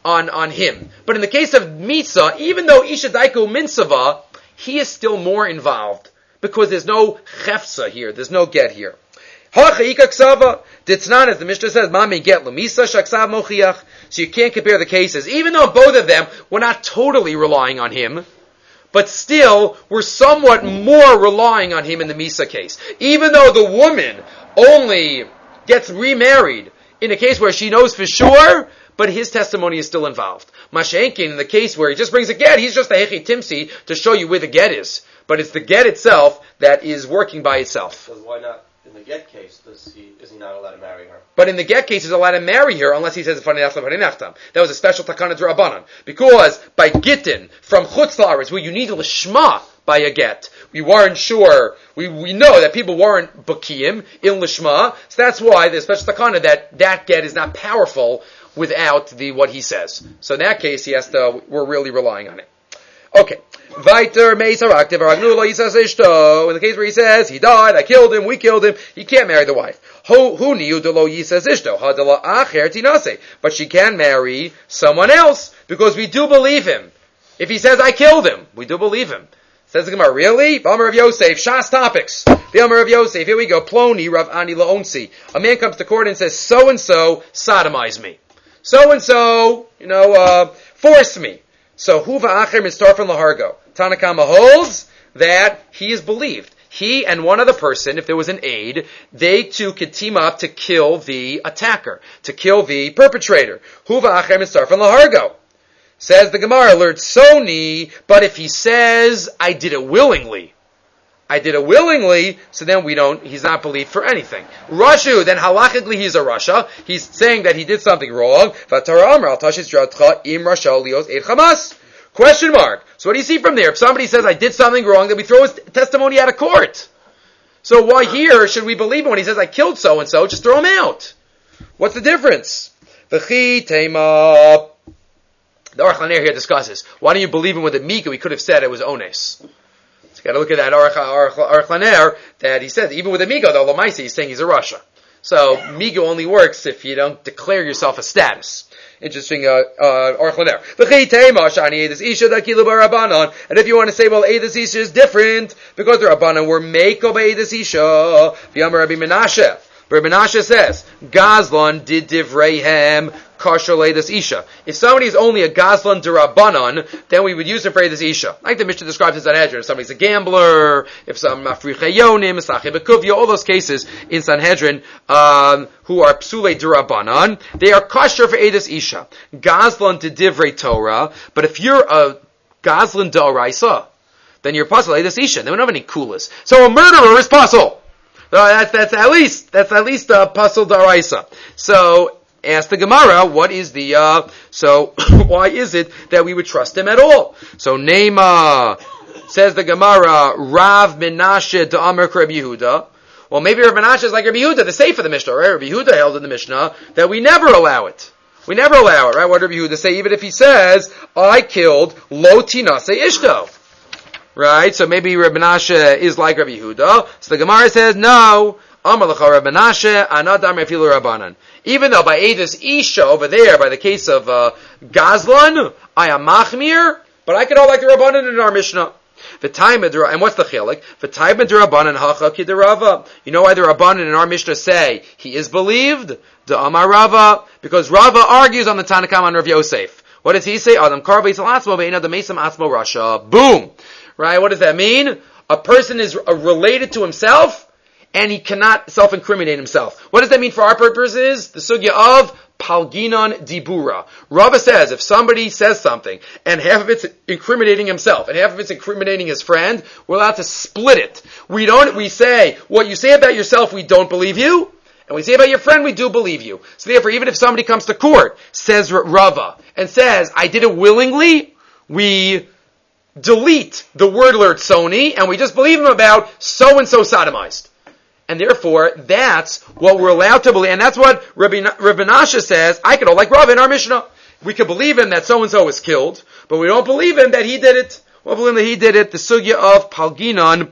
on him. But in the case of Mitzah, even though Isha Daiku Minsava, he is still more involved because there's no chefza here, there's no get here. Ha'cha'ika ksava, ditznan, as the Mishnah says, mami get l'misa shaksav mochiach. So you can't compare the cases. Even though both of them, we're not totally relying on him, but still, we're somewhat more relying on him in the Misa case. Even though the woman only gets remarried in a case where she knows for sure, but his testimony is still involved. Mashenkin, in the case where he just brings a get, he's just a hechi timsi to show you where the get is. But it's the get itself that is working by itself. So why not, in the get case, is he not allowed to marry her? But in the get case, he's allowed to marry her unless he says that was a special takana d'Rabbanan. Because by gittin, from chutz la'aretz, where you need a lishma by a get, we weren't sure, we know that people weren't bakiyim in lishma, so that's why there's special takana that get is not powerful without what he says. So in that case, we're really relying on it. Okay. Weiter meisaraktiv aragnu lo yisas ishto. In the case where he says, he died, I killed him, we killed him, he can't marry the wife. Hu niu de lo yisas ishto. Ha de la acher tinase. But she can marry someone else, because we do believe him. If he says, I killed him, we do believe him. Says the Gemara, really? B'amar of Yosef, Shas topics. B'amar of Yosef, here we go. Ploni Rav Ani Laonsi. A man comes to court and says, so-and-so sodomized me. So-and-so, forced me. So, Huva Acher Mitzarfin Lahargo. Tanakama holds that he is believed. he and one other person, if there was an aid, they two could team up to kill the attacker, to kill the perpetrator. Huva achem mitzarfen lahargo. Says the Gemara, alert Sony, but if he says, I did it willingly, so then he's not believed for anything. Rashu, then halachically he's a Rasha. He's saying that he did something wrong. Question mark. So what do you see from there? If somebody says, I did something wrong, then we throw his testimony out of court. So why here should we believe him when he says, I killed so-and-so? Just throw him out. What's the difference? V'chi teima. The Aruch LaNer here discusses, why don't you believe him with a Mika? We could have said it was Ones. So you got to look at that Aruch LaNer that he says, even with a Mika, though Lamaisi, he's saying he's a Rasha. So Mika only works if you don't declare yourself a status. Interesting, Aruch LaNer. And if you want to say, well, Eidas Isha is different, because the Rabbanan were Meiko Eidas Isha, V'yamar Rabbi Menashe. Rabbi Menashe says, Gazlan did Divreihem Kosher Eidas Isha. If somebody is only a Gazlan D'Rabbanan, then we would use him for Eidas Isha. Like the Mishnah describes in Sanhedrin. If somebody's a gambler, if some Mafriche Yonim, Sachi Bekuvya, all those cases in Sanhedrin, who are Psule D'Rabbanan, they are Kosher for Eidas Isha. Gazlan to Divrei Torah, but if you're a Gazlan D'Oraisa, then you're Pasal Eidas Isha. They don't have any kulas. So a murderer is Pasal. That's at least Pasal D'Oraisa. So, ask the Gemara, what is the, why is it that we would trust him at all? So, Nema, says the Gemara, Rav Menashe D'Amar Rabbi Yehuda. Well, maybe Rav Menashe is like Rabbi Yehuda, the Sefer of the Mishnah, right? Rabbi Yehuda held in the Mishnah that we never allow it. We never allow it, right? What did Rabbi Yehuda say? Even if he says, I killed Lo Tinase Ishto. Right? So maybe Rabbi Menashe is like Rabbi Yehuda. So the Gemara says, no. Amar l'cha Rabbi Menashe, anadam refilu Rabbanan. Even though by Eidas Isha over there, by the case of Gazlan, I am machmir, but I can hold like the Rabbanan in our Mishnah. And what's the chilik? V'taim d'Rabbanan hacha ki d'Rava. You know why the Rabbanan in our Mishnah say he is believed? D'Amar Rava, because Rava argues on the Tanakam on Rav Yosef. What does he say? Adam kar b'yisal atzmo be'ina d'meisam atzmo rasha. Boom. Right? What does that mean? A person is related to himself, and he cannot self-incriminate himself. What does that mean for our purposes? The sugya of palginon dibura. Rava says, if somebody says something, and half of it's incriminating himself, and half of it's incriminating his friend, we're allowed to split it. We say, what you say about yourself, we don't believe you, and we say about your friend, we do believe you. So therefore, even if somebody comes to court, says Rava, and says, I did it willingly, we delete the word lertzoni, and we just believe him about so-and-so sodomized. And therefore, that's what we're allowed to believe. And that's what Rabbi Menashe says, I could hold like Rav in our Mishnah. We could believe him that so-and-so was killed, but we don't believe him that he did it. We don't believe him that he did it. The sugya of Palginon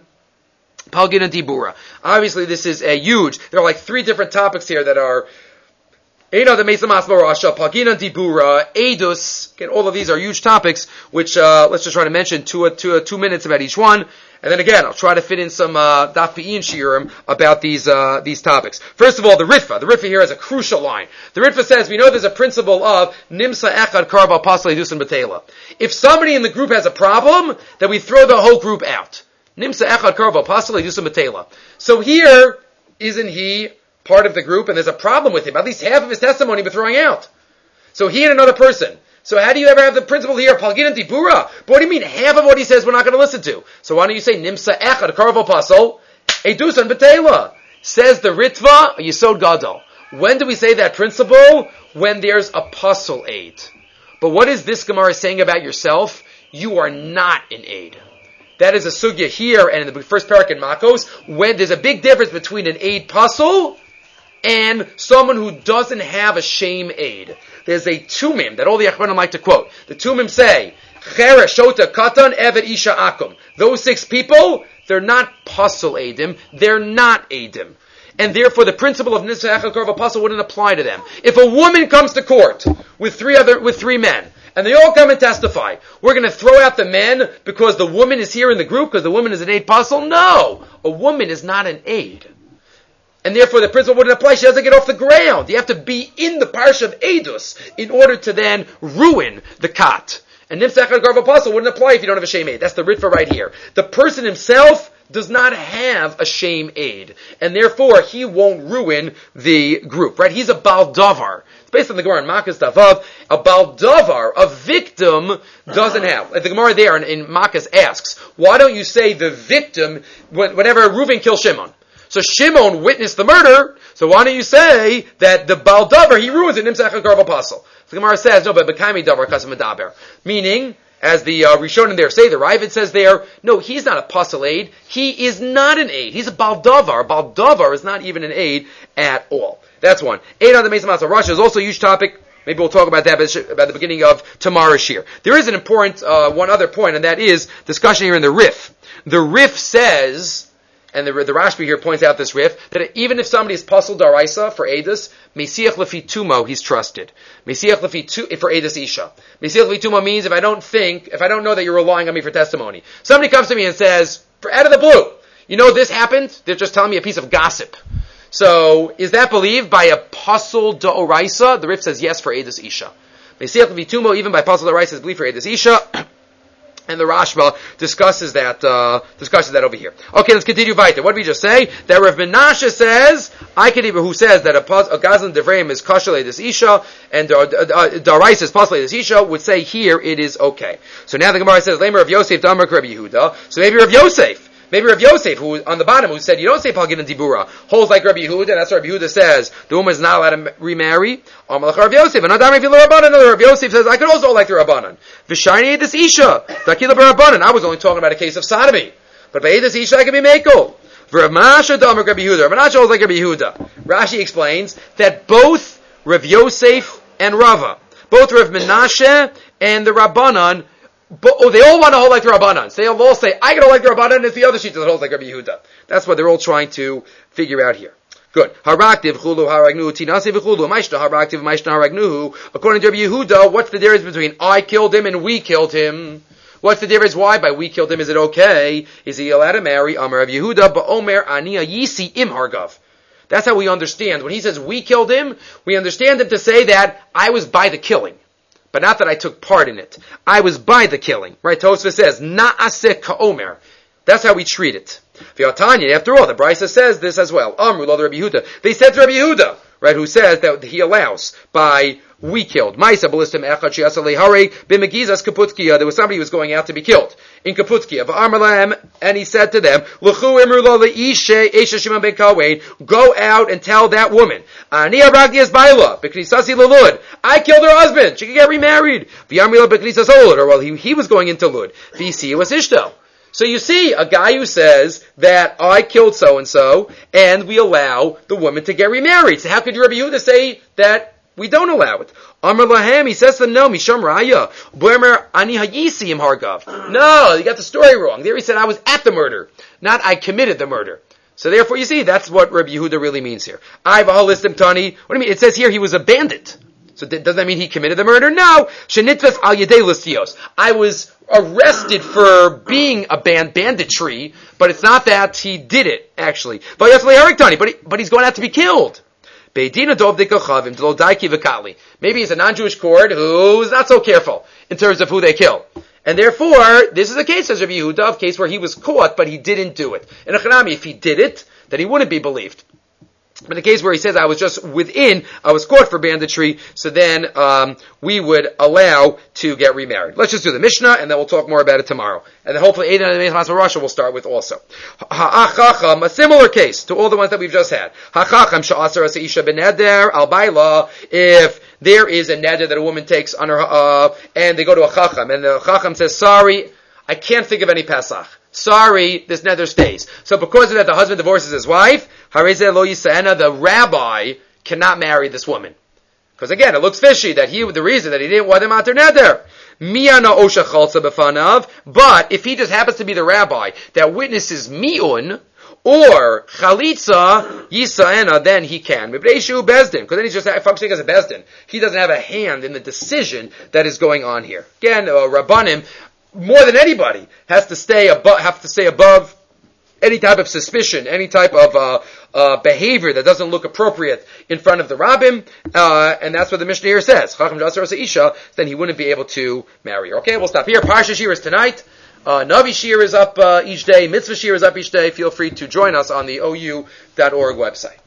Dibura. Obviously, this is a huge, there are like 3 different topics here that are Eino the Mesa Masmo Rasha, Palginon Dibura, Eidus. Again, all of these are huge topics, which let's just try to mention 2 minutes about each one. And then again, I'll try to fit in some Daf Be'in Shiurim about these topics. First of all, the Ritva. The Ritva here has a crucial line. The Ritva says, we know there's a principle of Nimsa Echad Karva Pasle Dusan Batela. If somebody in the group has a problem, then we throw the whole group out. Nimsa Echad Karva Pasle Dusan Batela. So here, isn't he part of the group, and there's a problem with him? At least half of his testimony we're throwing out. So he and another person. So how do you ever have the principle here, Palgin and Dibura? But what do you mean, half of what he says we're not going to listen to? So why don't you say, Nimsa Echad Karvo Pasol, Edusan Betela? Says the Ritva, Yesod Gadol. When do we say that principle? When there's a puzzle aid. But what is this Gemara saying about yourself? You are not an aid. That is a sugya here and in the first parak in Makos, when there's a big difference between an aid puzzle and someone who doesn't have a shame aid. There's a tumim that all the Achronim like to quote. The tumim say, Cheresh, Shota, Katan, Evet, Isha, Akum. Those 6 people, they're not puzzle aidim, they're not aidim. And therefore the principle of Nisa Echad Karva Puzzle wouldn't apply to them. If a woman comes to court with 3 men, and they all come and testify, we're going to throw out the men because the woman is here in the group, because the woman is an aid puzzle? No! A woman is not an aid. And therefore the principle wouldn't apply. She doesn't get off the ground. You have to be in the parsha of Eidus in order to then ruin the kat. And Nimsa Echad Karva Puzzle wouldn't apply if you don't have a shame aid. That's the Ritva right here. The person himself does not have a shame aid, and therefore he won't ruin the group, right? He's a Baal Davar. It's based on the Gemara in Makkos Davav. A Baal Davar, a victim, doesn't have. Like the Gemara there in Makkos asks, why don't you say the victim whenever Reuven kills Shimon? So Shimon witnessed the murder, so why don't you say that the Baal Davar, he ruins it, Nimsach HaKarv Apostle? The Gemara says, no, but B'kaimi Davar Kasam Medaber. Meaning, as the Rishonim there say, the Ravid says there, no, he's not a Apostle aid, he is not an aid, he's a Baal Davar. Baal Davar is not even an aid at all. That's one. Aid on the Mesa Matzah Russia is also a huge topic. Maybe we'll talk about that about the beginning of tomorrow's shir. There is an important, one other point, and that is discussion here in the Rif. The Rif says, and the Rashbi here points out this Rif, that even if somebody is Pasal Daraisa for Eidos, Mesiach Lefi Tumo, he's trusted. Mesiach Lefi for Eidos Isha. Mesiach Lefi Tumo means if I don't know that you're relying on me for testimony. Somebody comes to me and says, out of the blue, you know this happened? They're just telling me a piece of gossip. So, is that believed by a Pasal Daraisa? The Rif says yes for Eidos Isha. Mesiach Lefi Tumo, even by Pasal Daraisa, is believed for Eidos Isha. And the Rashba discusses that over here. Okay, let's continue weiter. What did we just say? That Rav Menashe says, who says that a Gazlan Devreim is Kashal Eidos Isha, and Daraisa is Pasal Eidos Isha, would say here it is okay. So now the Gemara says, Lamer of Yosef Damar Rabbi Yehuda. So maybe Rav Yosef, who on the bottom, who said you don't say Palgin and Dibura, holds like Rabbi Yehuda, and that's what Rabbi Yehuda says. The woman is not allowed to remarry. Amalach Rav Yosef, and Adam Fil Rabbanan. Another Rav Yosef says I could also hold like the Rabbanan. V'shayni Eidos Isha, Dakila Rabbanan. I was only talking about a case of sodomy, but by Eidos Isha I can be Meko. Rav Menashe Damar Rabbi Yehuda. Rav Menashe holds like Rabbi Yehuda. Rashi explains that both Rav Yosef and Rava, both Rav Menashe and the Rabbanan, they all want to hold like the Rabbanan. So they all say, I can hold like the Rabbanan, and it's the other sheet that holds like Rabbi Yehuda. That's what they're all trying to figure out here. Good. Haraktiv chulu haragnuhu tinasi v'chulu maishna haraktiv maishna haragnuhu. According to Rabbi Yehuda, what's the difference between I killed him and we killed him? What's the difference? Why by we killed him is it okay? Is he allowed to marry? Amar Rabbi Yehuda, ba'omer aniya yisi im hargav. That's how we understand. When he says we killed him, we understand him to say that I was by the killing. But not that I took part in it. I was by the killing. Right? Tosfos says, na'aseh ka'omer. That's how we treat it. V'yatanya, after all, the Brisa says this as well. Amru lo Rabbi Yehuda. They said to Rabbi Yehuda, right, who says that he allows by we killed. Maisa ballistim echad she'asa lehare b'megizas kaputkiya. There was somebody who was going out to be killed in Kaputkiya. V'amar lahem, and he said to them, L'chu imru lo le'ishe esha Shimon ben Kawein. Go out and tell that woman, Ani abragdi es baila b'knisasi lelud. I killed her husband. She can get remarried. V'yamri lo b'knisas olud. Or well, he was going into Lud. V'yisi was ishto. So you see a guy who says that I killed so-and-so, and we allow the woman to get remarried. So how could Rabbi Yehuda say that we don't allow it? Amar lahem, he says to them, no, misham raya, b'emer ani hayisi im hargav. No, you got the story wrong. There he said I was at the murder, not I committed the murder. So therefore, you see, that's what Rabbi Yehuda really means here. I v'halistim tani. What do you mean? It says here he was a bandit. So does that mean he committed the murder? No. Shenitves al yedei listios. I was arrested for being a banditry, but it's not that he did it, actually. But he's going out to be killed. Maybe he's a non-Jewish court who's not so careful in terms of who they kill. And therefore, this is a case, says Rabbi Yehuda, a case where he was caught, but he didn't do it. In a Chanami, if he did it, then he wouldn't be believed. But in the case where he says, I was caught for banditry, so then we would allow to get remarried. Let's just do the Mishnah, and then we'll talk more about it tomorrow. And then hopefully Eidan and Meis Russia we'll start with also. Ha'achacham, a similar case to all the ones that we've just had. Ha'achacham sha'asar asa'isha beneder al baila, if there is a neder that a woman takes on her, and they go to a chacham, and the chacham says, sorry, I can't think of any Pesach. Sorry, this nether stays. So because of that, the husband divorces his wife. Harezeh lo yisa'ena, the rabbi cannot marry this woman. Because again, it looks fishy that the reason that he didn't want him out there nether. Miyana osha chalza befanav. But if he just happens to be the rabbi that witnesses mi'un, or chalitza yisa'ena, then he can. Mibreishu bezdin, because then he's just functioning as a bezdin. He doesn't have a hand in the decision that is going on here. Again, Rabbanim, more than anybody, have to stay above any type of suspicion, any type of behavior that doesn't look appropriate in front of the rabbim, and that's what the Mishnah here says. Then he wouldn't be able to marry her. Okay, we'll stop here. Parsha Shir is tonight. Navi Shir is up each day. Mitzvah Shir is up each day. Feel free to join us on the OU.org website.